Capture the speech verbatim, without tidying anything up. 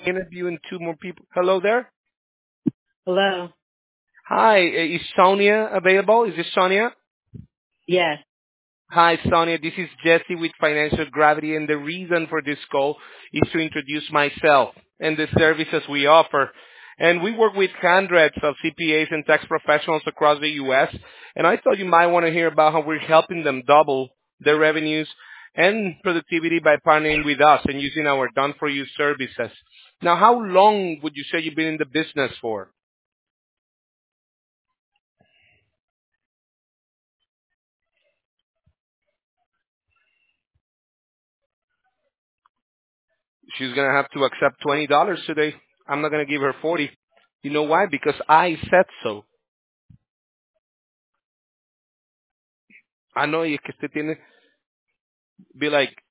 interviewing two more people. Hello there. Hello. Hi, uh, is Sonia available? Is this Sonia? Yes. Hi, Sonia. This is Jesse with Financial Gravity, and the reason for this call is to introduce myself and the services we offer. And we work with hundreds of C P As and tax professionals across the U S, and I thought you might want to hear about how we're helping them double their revenues and productivity by partnering with us and using our done-for-you services. Now, how long would you say you've been in the business for? She's gonna have to accept twenty dollars today. I'm not gonna give her forty. You know why? Because I said so. I know you que usted tiene be like